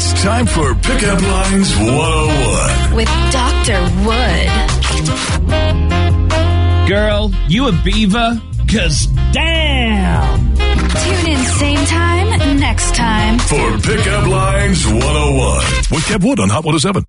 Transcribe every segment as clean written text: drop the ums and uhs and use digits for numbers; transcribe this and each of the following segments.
It's time for Pickup Lines 101. With Dr. Wood. Girl, you a beaver? 'Cause damn! Tune in same time, next time. For Pickup Lines 101. With Kev Wood on Hot 107.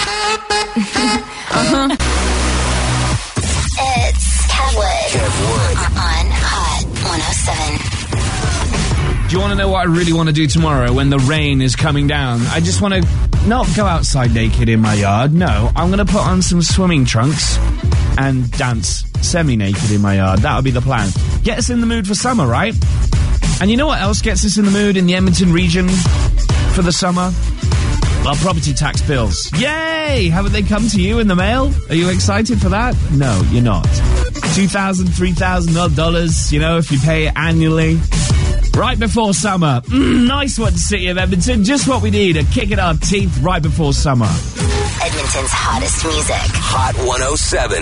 It's Kev Wood on Hot 107. Do you want to know what I really want to do tomorrow when the rain is coming down? I just want to not go outside naked in my yard. No, I'm going to put on some swimming trunks and dance semi-naked in my yard. That'll be the plan. Get us in the mood for summer, right? And you know what else gets us in the mood in the Edmonton region for the summer? Well, property tax bills. Yay! Haven't they come to you in the mail? Are you excited for that? No, you're not. $2,000, $3,000, you know, if you pay it annually. Right before summer. Nice one, City of Edmonton. Just what we need, a kick in our teeth right before summer. Edmonton's hottest music. Hot 107.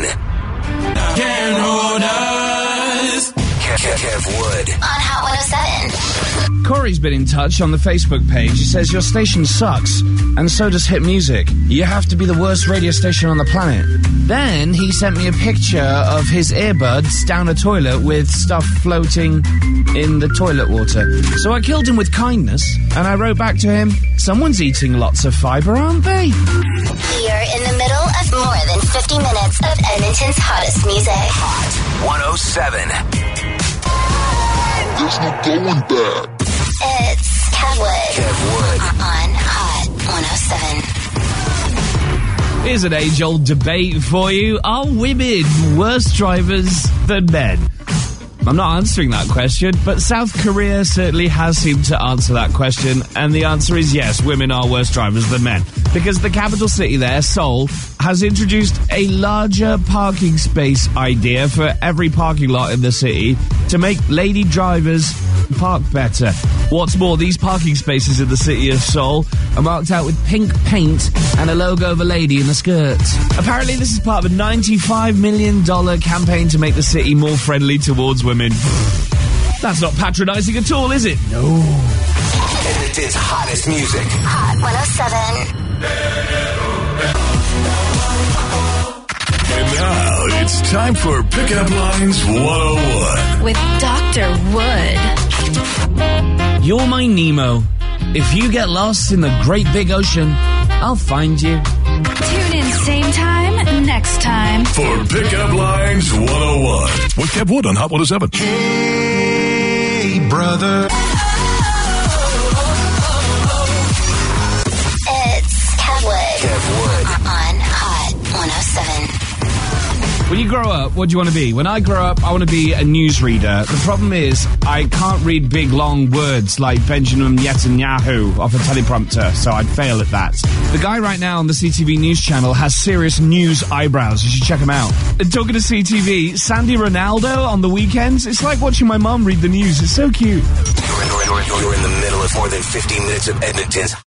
Kev Wood. On Hot 107. Corey's been in touch on the Facebook page. He says, your station sucks, and so does Hit Music. You have to be the worst radio station on the planet. Then he sent me a picture of his earbuds down a toilet with stuff floating in the toilet water. So I killed him with kindness, and I wrote back to him, someone's eating lots of fibre, aren't they? You're in the middle of more than 50 minutes of Edmonton's hottest music. Hot 107. There's no going back. It's Kev Wood. on Hot 107. Here's an age-old debate for you. Are women worse drivers than men? I'm not answering that question, but South Korea certainly has seemed to answer that question, and the answer is yes, women are worse drivers than men. Because the capital city there, Seoul, has introduced a larger parking space idea for every parking lot in the city to make lady drivers park better. What's more, these parking spaces in the city of Seoul are marked out with pink paint and a logo of a lady in a skirt. Apparently this is part of a $95 million campaign to make the city more friendly towards women. That's not patronising at all, is it? No. Edmonton's hottest music. Hot 107. And now it's time for Pickup Lines 101. With Dr. Wood. You're my Nemo. If you get lost in the great big ocean, I'll find you. Tune in same time, next time. For Pickup Lines 101. With Kev Wood on Hot 107. Hey, brother. It's Kev Wood on Hot 107. When you grow up, what do you want to be? When I grow up, I want to be a newsreader. The problem is, I can't read big, long words like Benjamin Netanyahu off a teleprompter, so I'd fail at that. The guy right now on the CTV News channel has serious news eyebrows. You should check him out. And talking to CTV, Sandy Ronaldo on the weekends, it's like watching my mum read the news. It's so cute. You're in the middle of more than 50 minutes of Edmonton's